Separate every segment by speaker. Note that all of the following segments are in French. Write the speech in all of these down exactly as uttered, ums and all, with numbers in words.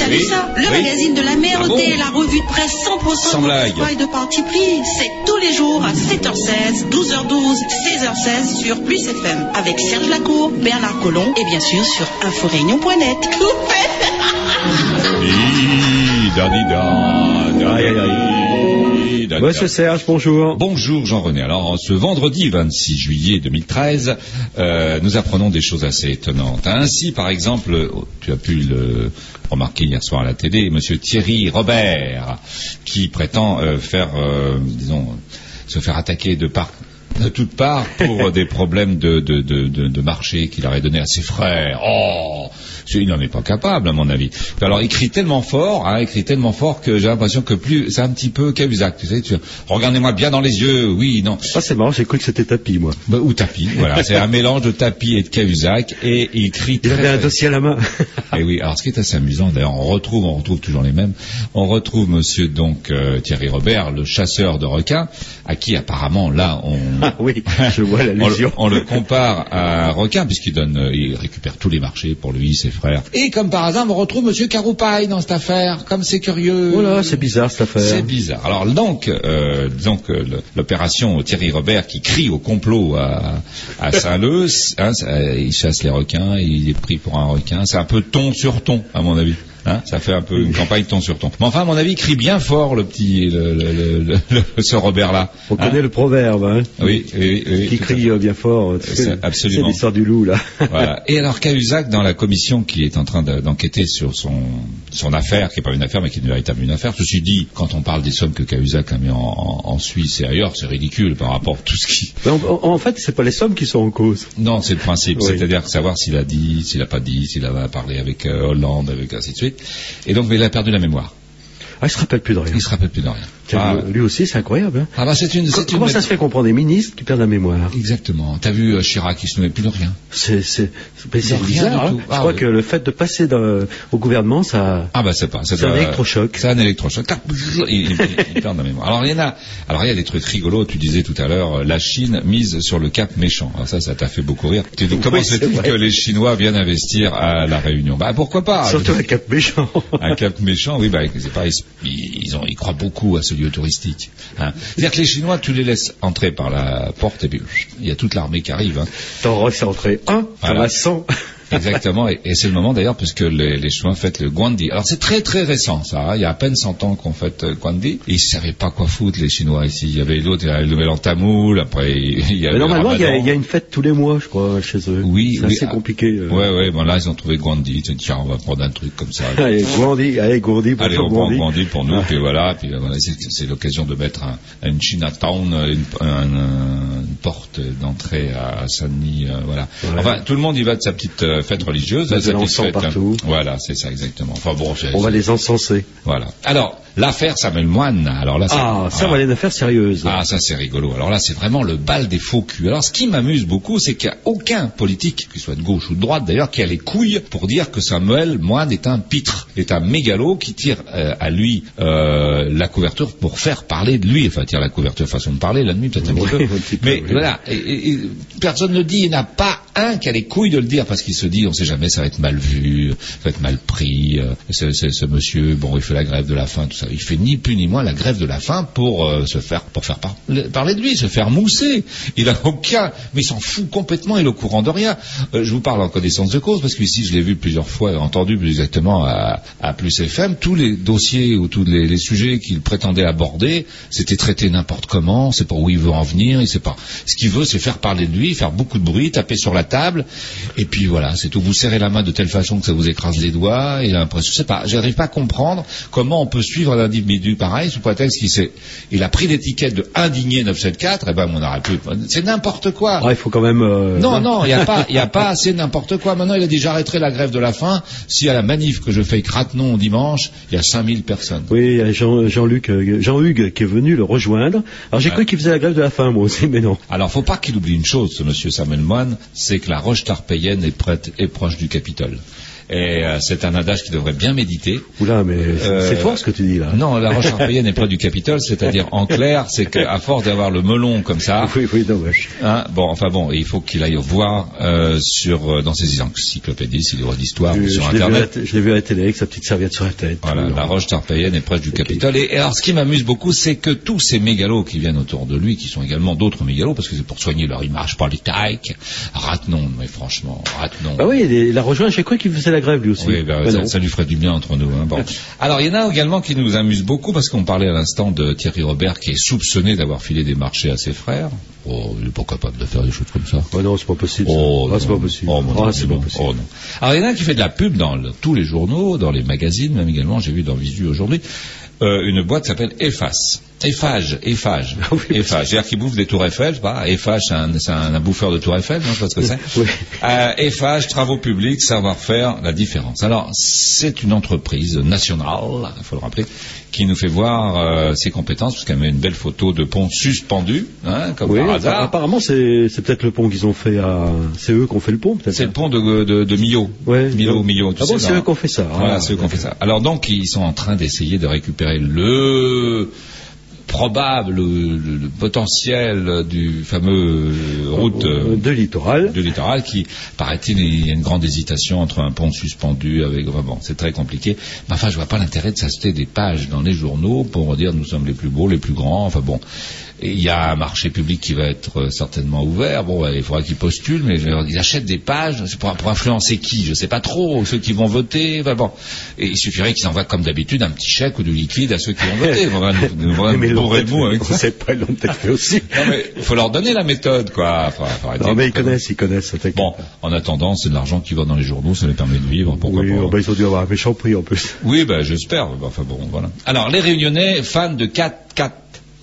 Speaker 1: t'as
Speaker 2: oui.
Speaker 1: vu ça? Le
Speaker 2: oui.
Speaker 1: magazine de la merde
Speaker 2: Ah bon?
Speaker 1: et la revue de presse cent pour cent
Speaker 2: Sans blague.
Speaker 1: de parti pris. C'est tous les jours à sept heures seize, douze heures douze, seize heures seize sur Plus F M. Avec Serge Lacour, Bernard Collomb et bien sûr sur inforéunion point net.
Speaker 3: Aïe, aïe, aïe. Monsieur Serge, bonjour.
Speaker 2: Bonjour Jean-René. Alors, ce vendredi vingt-six juillet deux mille treize, euh, nous apprenons des choses assez étonnantes. Ainsi, par exemple, tu as pu le remarquer hier soir à la télé, monsieur Thierry Robert, qui prétend euh, faire, euh, disons, se faire attaquer de part de toutes parts pour des problèmes de, de, de, de, de marché qu'il aurait donné à ses frères. Oh, il n'en est pas capable, à mon avis. Alors, il crie tellement fort, hein, il crie tellement fort que j'ai l'impression que plus, c'est un petit peu Cahuzac, tu sais, tu, regardez-moi bien dans les yeux, oui, non.
Speaker 3: Ah, c'est marrant, j'ai cru que c'était Tapi, moi.
Speaker 2: Bah, ou Tapi, voilà, c'est un mélange de Tapi et de Cahuzac, et il crie
Speaker 3: Il
Speaker 2: très,
Speaker 3: avait un
Speaker 2: très...
Speaker 3: dossier à la main.
Speaker 2: Et oui, alors ce qui est assez amusant, d'ailleurs, on retrouve, on retrouve toujours les mêmes, on retrouve monsieur, donc, euh, Thierry Robert, le chasseur de requins, à qui, apparemment, là, on...
Speaker 3: Ah oui, je vois l'allusion.
Speaker 2: on, le, on le compare à un requin, puisqu'il donne, euh, il récupère tous les marchés pour lui, ses frères. Et comme par hasard, on retrouve monsieur Caroupaille dans cette affaire, comme c'est curieux.
Speaker 3: Voilà, c'est bizarre cette affaire.
Speaker 2: C'est bizarre. Alors donc, euh, donc euh, l'opération Thierry Robert qui crie au complot à, à Saint-Leu, hein, ça, il chasse les requins, il est pris pour un requin. C'est un peu ton sur ton, à mon avis. Hein, ça fait un peu une campagne ton sur ton. Mais enfin, à mon avis, il crie bien fort le petit, le, le, le, le, le ce Robert-là.
Speaker 3: On
Speaker 2: hein
Speaker 3: connaît le proverbe, hein.
Speaker 2: Oui, oui, oui.
Speaker 3: Qui crie fait. bien fort.
Speaker 2: C'est, absolument.
Speaker 3: C'est l'histoire du loup, là.
Speaker 2: Voilà. Et alors, Cahuzac, dans la commission qui est en train de, d'enquêter sur son, son affaire, qui n'est pas une affaire, mais qui est une véritable une affaire, ceci dit, quand on parle des sommes que Cahuzac a mis en, en, en Suisse et ailleurs, c'est ridicule par rapport à tout ce qui...
Speaker 3: En, en, en fait, c'est pas les sommes qui sont en cause.
Speaker 2: Non, c'est le principe.
Speaker 3: Oui.
Speaker 2: C'est-à-dire savoir s'il a dit, s'il a pas dit, s'il a parlé avec euh, Hollande, avec ainsi de suite. Et donc, mais il a perdu la mémoire.
Speaker 3: Ah, il se rappelle plus de rien.
Speaker 2: Il se rappelle plus de rien.
Speaker 3: Tiens, ah, lui aussi, c'est incroyable. Hein.
Speaker 2: Ah bah c'est une. C'est
Speaker 3: Comment
Speaker 2: une...
Speaker 3: ça se fait qu'on prend des ministres qui perdent la mémoire?
Speaker 2: Exactement. T'as vu euh, Chirac, il se souvenait plus de rien.
Speaker 3: C'est c'est c'est, c'est
Speaker 2: rien
Speaker 3: bizarre.
Speaker 2: du
Speaker 3: Hein.
Speaker 2: tout.
Speaker 3: Je
Speaker 2: ah,
Speaker 3: crois
Speaker 2: oui.
Speaker 3: que le fait de passer de, au gouvernement, ça.
Speaker 2: Ah bah c'est pas.
Speaker 3: C'est
Speaker 2: doit...
Speaker 3: un électrochoc.
Speaker 2: C'est un électrochoc. Il, il, il, il perd la mémoire. Alors il y en a. Alors il y a des trucs rigolos. Tu disais tout à l'heure, la Chine mise sur le Cap Méchant. Alors ça, ça t'a fait beaucoup rire. Tu dis, comment oui, se fait-il que les Chinois viennent investir à la Réunion? Bah pourquoi pas?
Speaker 3: Surtout un Cap Méchant.
Speaker 2: Un Cap Méchant, oui. Bah c'est pas. Ils, ils ont, ils croient beaucoup à ce lieu touristique. Hein. C'est-à-dire que les Chinois, tu les laisses entrer par la porte et puis il y a toute l'armée qui arrive. Hein.
Speaker 3: T'en laisses entrer un, t'en as cent.
Speaker 2: Exactement, et, et c'est le moment d'ailleurs puisque les, les Chinois fêtent le Guandi. Alors c'est très très récent ça, hein. Il y a à peine cent ans qu'on fête le Guandi. Et ils ne savaient pas quoi foutre les Chinois ici. Il y avait l'autre, il y avait le Nouvel An tamoul, après il y avait
Speaker 3: Mais normalement il y, a, il y a
Speaker 2: une
Speaker 3: une fête tous les mois, je crois, chez eux.
Speaker 2: Oui,
Speaker 3: c'est
Speaker 2: oui,
Speaker 3: assez
Speaker 2: ah,
Speaker 3: compliqué. Euh...
Speaker 2: Ouais, ouais, bon là ils ont trouvé Guandi. Tiens, on va prendre un truc comme ça.
Speaker 3: allez, Guandi, allez, Guandi pour
Speaker 2: Allez, on
Speaker 3: Guandi.
Speaker 2: prend Guandi pour nous, ah. puis voilà, puis voilà, c'est, c'est l'occasion de mettre un, une Chinatown, une, un, un, une porte d'entrée à Saint-Denis, euh, voilà. Ouais. Enfin, tout le monde y va de sa petite euh, fête religieuse.
Speaker 3: De l'encens partout.
Speaker 2: Voilà, c'est ça exactement. Enfin bon,
Speaker 3: on va les encenser.
Speaker 2: Voilà. Alors, l'affaire Samuel Moine, alors là,
Speaker 3: ah, ça, voilà. va une affaire sérieuse.
Speaker 2: Ah, ça c'est rigolo. Alors là, c'est vraiment le bal des faux culs. Alors, ce qui m'amuse beaucoup, c'est qu'il n'y a aucun politique, qu'il soit de gauche ou de droite d'ailleurs, qui a les couilles pour dire que Samuel Moine est un pitre, est un mégalo qui tire euh, à lui euh, la couverture pour faire parler de lui. Enfin, tire la couverture façon de parler la nuit peut-être un, oui, petit, peu. un petit peu. Mais oui. Voilà, et, et, et, personne ne dit, il n'y en a pas un qui a les couilles de le dire parce qu'il se dit, on ne sait jamais, ça va être mal vu, ça va être mal pris. Euh, ce, ce, ce monsieur, bon, il fait la grève de la faim, tout ça. Il fait ni plus ni moins la grève de la faim pour euh, se faire, pour faire par, parler de lui, se faire mousser. Il a aucun, mais il s'en fout complètement, il est au courant de rien. Euh, je vous parle en connaissance de cause parce qu'ici je l'ai vu plusieurs fois, entendu plus exactement à, à Plus F M, tous les dossiers ou tous les, les sujets qu'il prétendait aborder, c'était traité n'importe comment, c'est pas où il veut en venir, il sait pas. Ce qu'il veut, c'est faire parler de lui, faire beaucoup de bruit, taper sur la table, et puis voilà, c'est tout. Vous serrez la main de telle façon que ça vous écrase les doigts, et l'impression, je sais pas, j'arrive pas à comprendre comment on peut suivre un individu pareil sous prétexte qu'il s'est, il a pris l'étiquette de indigné neuf cent soixante-quatorze, et ben on aurait pu, c'est n'importe quoi.
Speaker 3: Ah, il faut quand même. Euh...
Speaker 2: Non, non, il y a pas, il y a pas assez n'importe quoi. Maintenant, il a dit j'arrêterai la grève de la faim si à la manif que je fais Cratenon dimanche, il y a cinq mille personnes.
Speaker 3: Oui, il y a Jean, Jean-Luc, Jean-Hugues qui est venu le rejoindre. Alors j'ai ouais. cru qu'il faisait la grève de la faim, moi aussi, mais non.
Speaker 2: Alors, faut pas qu'il oublie une chose, ce monsieur Samuel Moine, c'est que la roche tarpéienne est prête et proche du Capitole. Et euh, c'est un adage qui devrait bien méditer.
Speaker 3: Oula, mais
Speaker 2: Euh,
Speaker 3: c'est fort ce que tu dis là.
Speaker 2: Non, la Roche-Arpéienne est près du Capitole, c'est-à-dire en clair, c'est qu'à force d'avoir le melon comme ça,
Speaker 3: Oui, oui, non, ouais.
Speaker 2: hein, bon, enfin bon, il faut qu'il aille voir euh, sur dans ses encyclopédies, ses livres d'histoire,
Speaker 3: Je,
Speaker 2: sur
Speaker 3: je l'ai vu à la
Speaker 2: Internet.
Speaker 3: t- je l'ai vu à la télé avec sa petite serviette sur la tête.
Speaker 2: Voilà,
Speaker 3: Oui,
Speaker 2: la Roche-Arpéienne est proche du Capitole. Et, et alors, ce qui m'amuse beaucoup, c'est que tous ces mégalos qui viennent autour de lui, qui sont également d'autres mégalos, parce que c'est pour soigner leur image politique, Rattenon, mais franchement, Rattenon.
Speaker 3: Ah oui, il a rejoint, j'ai cru qu'il faisait la grève lui aussi.
Speaker 2: Oui, ben,
Speaker 3: Ben
Speaker 2: ça,
Speaker 3: non.
Speaker 2: ça lui ferait du bien entre nous. Hein. Bon. Alors, il y en a également qui nous amusent beaucoup, parce qu'on parlait à l'instant de Thierry Robert, qui est soupçonné d'avoir filé des marchés à ses frères. Oh, il n'est pas capable de faire des choses comme ça.
Speaker 3: Oh non, c'est pas possible. ça.
Speaker 2: Oh,
Speaker 3: Ah, c'est
Speaker 2: non.
Speaker 3: pas possible.
Speaker 2: Oh, mon
Speaker 3: Ah,
Speaker 2: Dieu,
Speaker 3: c'est pas
Speaker 2: non.
Speaker 3: possible.
Speaker 2: Oh, non. Alors, il y en a un qui fait de la pub dans le- tous les journaux, dans les magazines, même également, j'ai vu dans Visu aujourd'hui, euh, une boîte qui s'appelle Eiffage. Eiffage, Eiffage.
Speaker 3: Ah oui,
Speaker 2: Eiffage. C'est-à-dire qu'il bouffe des tours Eiffel, je sais pas. Eiffage, c'est un, c'est un, un bouffeur de tours Eiffel, non, je sais pas ce que c'est.
Speaker 3: Oui.
Speaker 2: Euh, Eiffage, travaux publics, savoir-faire, la différence. Alors, c'est une entreprise nationale, il faut le rappeler, qui nous fait voir euh, ses compétences, parce qu'elle met une belle photo de pont suspendu, hein, comme
Speaker 3: Oui,
Speaker 2: par hasard.
Speaker 3: apparemment c'est c'est peut-être le pont qu'ils ont fait à. C'est eux qui ont fait le pont peut-être.
Speaker 2: C'est le pont de, de, de Millau.
Speaker 3: Ouais.
Speaker 2: Millau, Millau. Tu
Speaker 3: Ah bon,
Speaker 2: sais,
Speaker 3: c'est
Speaker 2: dans-
Speaker 3: eux qui ont fait ça.
Speaker 2: Voilà,
Speaker 3: Ah,
Speaker 2: c'est eux qui ont fait ça. Alors donc, ils sont en train d'essayer de récupérer le probable, le, le potentiel du fameux route
Speaker 3: euh, de littoral.
Speaker 2: du littoral qui, paraît-il, il y a une grande hésitation entre un pont suspendu avec... Bon, c'est très compliqué. Mais enfin, je vois pas l'intérêt de s'acheter des pages dans les journaux pour dire nous sommes les plus beaux, les plus grands. Enfin bon, et il y a un marché public qui va être euh, certainement ouvert. Bon, ouais, il faudra qu'ils postulent, mais je veux dire, ils achètent des pages. C'est pour, pour influencer qui? Je sais pas trop. Ceux qui vont voter. Enfin bon, et il suffirait qu'ils envoient comme d'habitude un petit chèque ou du liquide à ceux qui vont voter. On va nous, nous, nous
Speaker 3: Mais ils l'ont
Speaker 2: bourrer de
Speaker 3: peut-être
Speaker 2: mots
Speaker 3: fait.
Speaker 2: avec
Speaker 3: On
Speaker 2: ça.
Speaker 3: sait pas, ils l'ont peut-être fait aussi.
Speaker 2: Non mais il faut leur donner la méthode, quoi. Faut, faut arrêter
Speaker 3: Non mais
Speaker 2: de-
Speaker 3: ils connaissent, ils connaissent. ça t'inquiète
Speaker 2: Bon,
Speaker 3: pas.
Speaker 2: en attendant, c'est de l'argent qui va dans les journaux, ça les permet de vivre. Pourquoi
Speaker 3: Oui,
Speaker 2: pas
Speaker 3: oh, bah, ils ont dû avoir un méchant prix en plus.
Speaker 2: Oui, ben j'espère. Ben, enfin bon, voilà. Alors les Réunionnais fans de quatre quatre.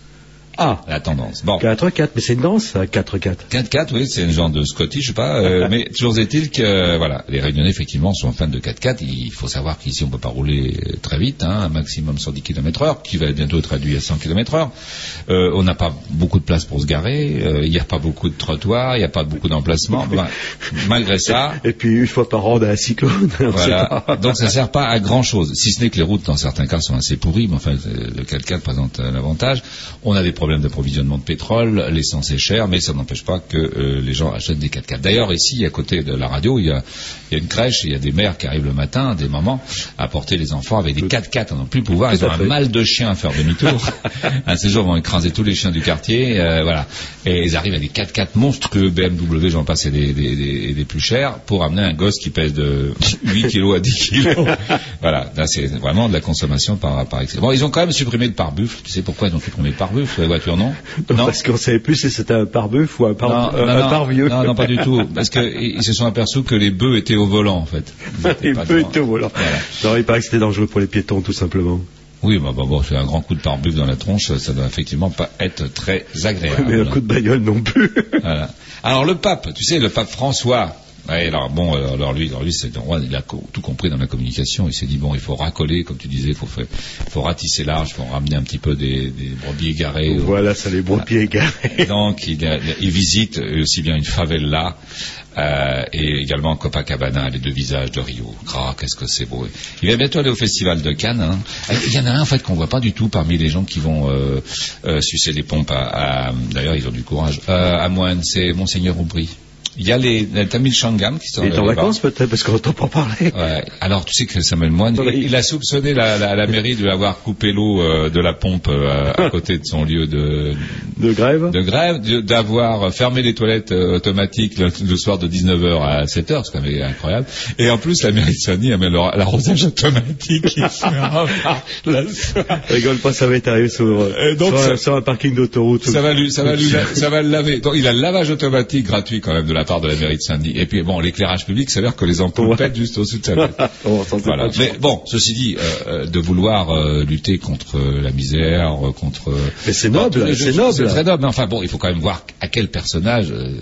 Speaker 3: Ah,
Speaker 2: La tendance. Bon.
Speaker 3: quatre quatre, mais c'est une danse, ça, quatre quatre.
Speaker 2: quatre quatre, oui, c'est un genre de Scotty, je sais pas, euh, mais toujours est-il que, euh, voilà, les Réunionnais, effectivement, sont fans de quatre quatre. Il faut savoir qu'ici, on peut pas rouler très vite, hein, un maximum cent dix kilomètres heure, qui va bientôt être réduit à cent kilomètres heure. Euh, on n'a pas beaucoup de place pour se garer, euh, il n'y a pas beaucoup de trottoirs, il n'y a pas beaucoup d'emplacements. Ben, malgré ça,
Speaker 3: Et puis une fois par an, on a un cyclone. on sait
Speaker 2: voilà.
Speaker 3: pas.
Speaker 2: Donc ça sert pas à grand chose, si ce n'est que les routes dans certains cas sont assez pourries, mais enfin le quatre quatre présente un avantage. On a des problèmes d'approvisionnement de pétrole, l'essence est chère, mais ça n'empêche pas que euh, les gens achètent des quatre quatre. D'ailleurs ici, à côté de la radio, il y a, il y a une crèche, il y a des mères qui arrivent le matin, des mamans, à porter les enfants avec des quatre quatre, on n'en plus pouvoir, ils
Speaker 3: Tout
Speaker 2: ont
Speaker 3: à
Speaker 2: un
Speaker 3: fait.
Speaker 2: mal de chien à faire demi-tour. Un séjour vont écraser tous les chiens du quartier, euh, voilà. Et ils arrivent à des quatre quatre monstrueux, B M W, j'en passe, et des, des, des, des plus chers, pour amener un gosse qui pèse de huit kilos à dix kilos. Voilà, là c'est vraiment de la consommation par, par excès. Bon, ils ont quand même supprimé le pare-buffle. Tu sais pourquoi ils ont supprimé le pare-buffle sur les voitures, non?
Speaker 3: Non, parce qu'on savait plus si c'était un pare-bœuf ou un par,
Speaker 2: non,
Speaker 3: euh,
Speaker 2: non,
Speaker 3: un
Speaker 2: non,
Speaker 3: parvieux.
Speaker 2: non, non, pas du tout. Parce qu'ils se sont aperçus que les bœufs étaient au volant, en fait. Ils étaient
Speaker 3: Il
Speaker 2: pas
Speaker 3: peut
Speaker 2: devant.
Speaker 3: être au volant.
Speaker 2: Voilà.
Speaker 3: Non, il paraît que c'était dangereux pour les piétons, tout simplement.
Speaker 2: Oui, bah, bah, bon, c'est un grand coup de pare-buffle dans la tronche, ça doit effectivement pas être très agréable.
Speaker 3: Mais un coup de bagnole non plus.
Speaker 2: Voilà. Alors le pape, tu sais, le pape François. Ouais, alors bon, alors, alors lui, alors lui, c'est il a co- tout compris dans la communication. Il s'est dit bon, il faut racoler, comme tu disais, il faut faire, faut ratisser large, il faut ramener un petit peu des, des brebis égarées.
Speaker 3: Voilà, ça les bons pieds égarés.
Speaker 2: Donc il, a- il visite aussi bien une favela euh, et également Copacabana, les deux visages de Rio. Ah, qu'est-ce que c'est beau. Il va bientôt aller au festival de Cannes. Hein. Il y en a un en fait qu'on voit pas du tout parmi les gens qui vont euh, euh, sucer les pompes. À, à, d'ailleurs, ils ont du courage. Euh, à Moine, c'est Monseigneur Aubry. Il y a les, les Tamil Shangam qui sont
Speaker 3: Il est en
Speaker 2: là-bas.
Speaker 3: vacances peut-être, parce qu'on n'entend pas parler.
Speaker 2: Ouais. Alors tu sais que Samuel Moine,
Speaker 3: Oui.
Speaker 2: il, il a soupçonné la, la, la mairie de l'avoir coupé l'eau euh, de la pompe euh, à côté de son lieu de,
Speaker 3: De grève.
Speaker 2: de grève, de- d'avoir fermé les toilettes euh, automatiques le, le soir de dix-neuf heures à sept heures, c'est quand même incroyable. Et en plus, la mairie de Saint-Denis a mis leur- l'arrosage automatique qui se met en marche là.
Speaker 3: Rigole pas, ça va être arrivé sur,
Speaker 2: Et donc,
Speaker 3: sur, un,
Speaker 2: ça-
Speaker 3: sur un parking d'autoroute.
Speaker 2: Ça va lui, ça va lui, ça va le laver. Donc, il a le lavage automatique gratuit quand même de la part de la mairie de Saint-Denis. Et puis bon, l'éclairage public s'avère que les ampoules
Speaker 3: Ouais.
Speaker 2: pètent juste au-dessus de sa tête.
Speaker 3: Oh, ça, c'est
Speaker 2: Voilà.
Speaker 3: pas
Speaker 2: Mais bon, ceci dit, euh, euh, de vouloir euh, lutter contre euh, la misère, euh, contre. euh,
Speaker 3: Mais c'est
Speaker 2: bon,
Speaker 3: noble,
Speaker 2: tous les
Speaker 3: c'est
Speaker 2: jeux-
Speaker 3: noble.
Speaker 2: C'est très noble. Mais enfin bon, il faut quand même voir à quel personnage euh, on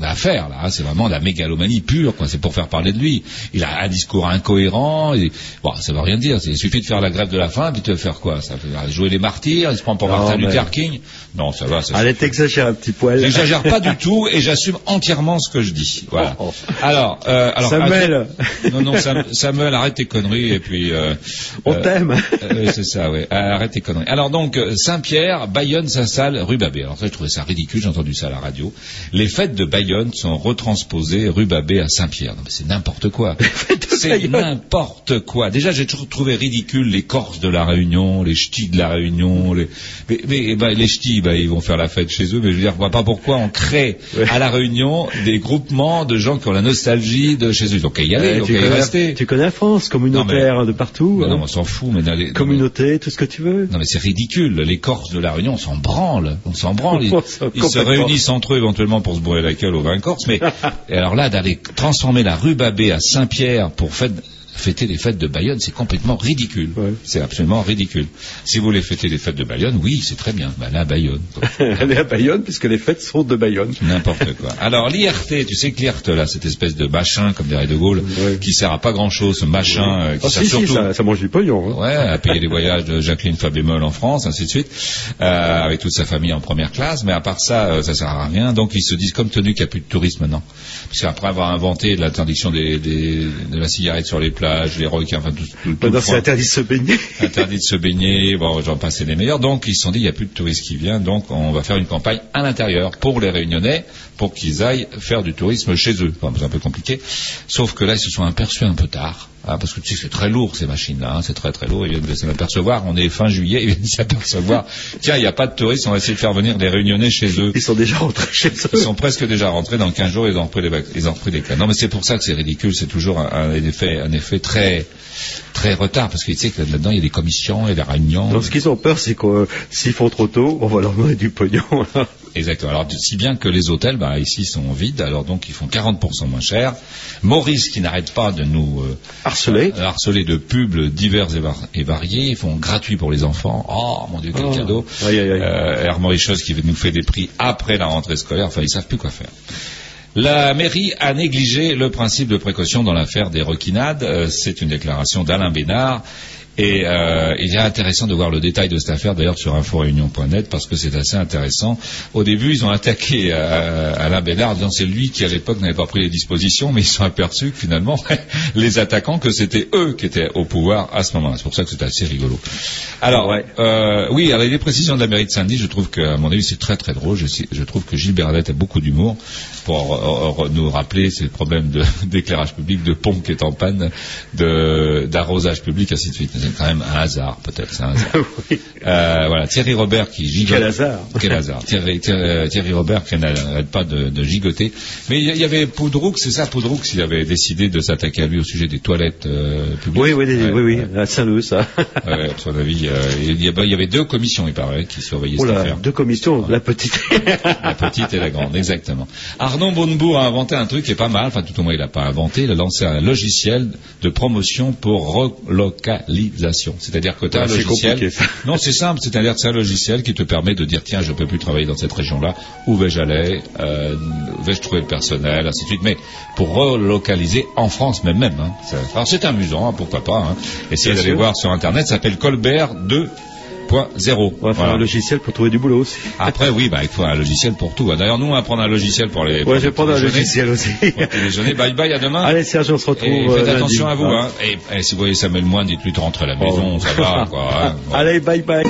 Speaker 2: qu'on a à faire là. Hein. C'est vraiment de la mégalomanie pure, quoi. C'est pour faire parler de lui. Il a un discours incohérent. Et, bon, ça veut rien dire. Il suffit de faire la grève de la faim, puis tu veux faire quoi? Ça fait jouer les martyrs. Il se prend pour non, Martin mais... Luther King. Non, ça va. Ça
Speaker 3: Allez, t'exagères un petit poil.
Speaker 2: J'exagère pas du tout, et j'assume entièrement ce que je dis. Voilà. Oh, oh. Alors, euh, alors.
Speaker 3: Samuel.
Speaker 2: Arrête... Non, non, Sam... Samuel, arrête tes conneries et puis. Euh,
Speaker 3: On euh, t'aime.
Speaker 2: Euh, c'est ça, oui. Arrête tes conneries. Alors donc, Saint-Pierre, Bayonne, Saint-Salle, rue Babet. Alors ça, je trouvais ça ridicule. J'ai entendu ça à la radio. Les fêtes de Bayonne sont retransposées rue Babet à Saint-Pierre. Non, mais c'est n'importe quoi. C'est n'importe quoi. Déjà, j'ai toujours trouvé ridicule les Corses de la Réunion, les ch'tis de la Réunion, les, mais, mais bah, les ch'tis, bah, ils vont faire la fête chez eux. Mais je veux dire, je vois pas pourquoi on crée ouais. à la Réunion des groupements de gens qui ont la nostalgie de chez eux. Donc, il y aller, donc,
Speaker 3: tu, connais,
Speaker 2: rester.
Speaker 3: Tu connais la France, communautaire non, mais, de partout.
Speaker 2: Mais
Speaker 3: hein.
Speaker 2: Non, on s'en fout. Mais dans les,
Speaker 3: communauté, mais, tout ce que tu veux.
Speaker 2: Non, mais c'est ridicule. Les Corses de la Réunion, on s'en branle. On s'en branle. Ils, ils se réunissent entre eux éventuellement pour se bourrer la gueule aux vingt Corses. Mais et alors là, d'aller transformer la rue Babet à Saint-Pierre pour fête, fêter les fêtes de Bayonne, c'est complètement ridicule. Ouais. C'est absolument ridicule. Si vous voulez fêter les fêtes de Bayonne, oui, c'est très bien. Ben là, Bayonne.
Speaker 3: Elle est à Bayonne puisque les fêtes sont de Bayonne.
Speaker 2: N'importe quoi. Alors, l'I R T, tu sais que l'I R T, là, cette espèce de machin, comme dirait De Gaulle, ouais. qui sert à pas grand-chose, ce machin,
Speaker 3: ouais.
Speaker 2: euh, qui
Speaker 3: oh,
Speaker 2: sert
Speaker 3: si,
Speaker 2: surtout...
Speaker 3: Si, ça, ça mange du pognon. Hein.
Speaker 2: Ouais, à payer les voyages de Jacqueline Fabémol en France, ainsi de suite, euh, avec toute sa famille en première classe, mais à part ça, euh, ça sert à rien. Donc, ils se disent, comme tenu qu'il n'y a plus de tourisme maintenant, parce qu'après avoir inventé l'interdiction des, des, de la cigarette sur les plages, les requins, enfin, tout, tout, tout
Speaker 3: non, c'est interdit de se baigner.
Speaker 2: Interdit de se baigner, bon, j'en passe les meilleurs. Donc, ils se sont dit, il n'y a plus de touristes qui viennent, donc on va faire une campagne à l'intérieur pour les Réunionnais, pour qu'ils aillent faire du tourisme chez eux. Enfin, c'est un peu compliqué. Sauf que là, ils se sont aperçus un peu tard. Ah, parce que tu sais que c'est très lourd ces machines-là, hein, c'est très très lourd, ils viennent de s'apercevoir, on est fin juillet, ils viennent de s'apercevoir, tiens, il n'y a pas de touristes, on va essayer de faire venir les Réunionnais chez eux.
Speaker 3: Ils sont déjà rentrés chez eux.
Speaker 2: Ils sont presque déjà rentrés, dans quinze jours, ils ont repris les, ils ont repris les cas. Non mais c'est pour ça que c'est ridicule, c'est toujours un, un effet, un effet très, très retard, parce que tu sais que là-dedans, il y a des commissions et des réunions.
Speaker 3: Donc ce qu'ils ont peur, c'est que euh, s'ils font trop tôt, on va leur donner du pognon, là.
Speaker 2: Exactement. Alors, si bien que les hôtels, bah, ici, sont vides, alors donc, ils font quarante pour cent moins cher. Maurice, qui n'arrête pas de nous euh,
Speaker 3: harceler.
Speaker 2: Euh, harceler de pubs divers et, var- et variés, ils font gratuit pour les enfants. Oh, mon Dieu, quel oh. cadeau.
Speaker 3: Aïe, aïe, aïe.
Speaker 2: Euh, Air Mauritius qui nous fait des prix après la rentrée scolaire. Enfin, ils savent plus quoi faire. La mairie a négligé le principe de précaution dans l'affaire des requinades. Euh, c'est une déclaration d'Alain Bénard. Et euh, il est intéressant de voir le détail de cette affaire, d'ailleurs, sur inforéunion point net, parce que c'est assez intéressant. Au début, ils ont attaqué euh, Alain Bénard, en disant c'est lui qui, à l'époque, n'avait pas pris les dispositions, mais ils se sont aperçus que, finalement, les attaquants, que c'était eux qui étaient au pouvoir à ce moment-là. C'est pour ça que c'est assez rigolo. Alors, ouais. euh, oui, alors les précisions de la mairie de Saint-Denis, je trouve que, à mon avis, c'est très très drôle. Je, je trouve que Gilles Bernadette a beaucoup d'humour pour euh, nous rappeler ces problèmes de, d'éclairage public, de pompe qui est en panne, de, d'arrosage public, ainsi de suite. C'est quand même un hasard, peut-être, c'est un hasard. oui. euh, voilà, Thierry Robert qui gigote.
Speaker 3: Quel hasard.
Speaker 2: Quel hasard. Thierry, Thierry, Thierry Robert qui n'arrête pas de, de gigoter. Mais il y, y avait Poudroux, c'est ça, Poudroux, qui avait décidé de s'attaquer à lui au sujet des toilettes euh, publiques.
Speaker 3: Oui, oui,
Speaker 2: ouais,
Speaker 3: oui, oui,
Speaker 2: ouais.
Speaker 3: à Saint-Leu, ça.
Speaker 2: ouais, à son avis, euh, il, y avait, il y avait deux commissions, il paraît, qui surveillaient
Speaker 3: oh
Speaker 2: cette
Speaker 3: là,
Speaker 2: affaire.
Speaker 3: Deux commissions, ouais. La petite.
Speaker 2: La petite et la grande, exactement. Arnaud Montebourg a inventé un truc qui est pas mal, enfin tout au moins il n'a pas inventé, il a lancé un logiciel de promotion pour relocalisation. C'est-à-dire que tu as ouais, un logiciel. Non, c'est simple, c'est-à-dire que c'est un logiciel qui te permet de dire tiens, je peux plus travailler dans cette région-là, où vais-je aller, euh, vais-je trouver le personnel, ainsi de suite, mais pour relocaliser en France même même. Hein. Alors c'est amusant, hein, pourquoi pas. Hein. Essayez d'aller voir sur internet, ça s'appelle Colbert deux point zéro.
Speaker 3: On va faire voilà. un logiciel pour trouver du boulot aussi.
Speaker 2: Après, oui, bah, il faut un logiciel pour tout. D'ailleurs, nous, on va prendre un logiciel pour les.
Speaker 3: Ouais, je vais prendre un logiciel aussi.
Speaker 2: Pour les déjeuner. Bye bye, à demain.
Speaker 3: Allez, Serge, on se retrouve.
Speaker 2: Et faites
Speaker 3: euh,
Speaker 2: attention
Speaker 3: lundi.
Speaker 2: à vous,
Speaker 3: ah.
Speaker 2: hein. Et, et si vous voyez Samuel Moine, dites-lui de rentrer à la maison, oh. ça va, quoi. Hein. Bon.
Speaker 3: Allez, bye bye.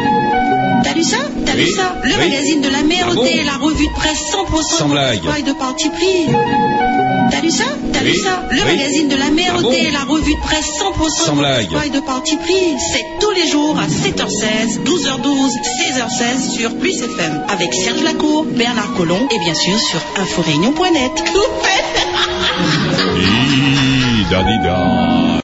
Speaker 1: T'as lu ça? T'as
Speaker 2: oui.
Speaker 1: vu ça? Le
Speaker 2: oui.
Speaker 1: magazine de la merde,
Speaker 2: ah bon
Speaker 1: et la revue de presse cent pour cent
Speaker 2: Sans blague.
Speaker 1: de parti pris. T'as lu ça? T'as
Speaker 2: oui.
Speaker 1: lu ça? Le
Speaker 2: oui.
Speaker 1: magazine de la merde,
Speaker 2: ah bon
Speaker 1: et la revue de presse cent pour cent de parti pris. C'est tous les jours à sept heures seize, douze heures douze, seize heures seize sur Plus F M. Avec Serge Lacour, Bernard Collomb et bien sûr sur inforéunion point net.
Speaker 2: Dida, dida.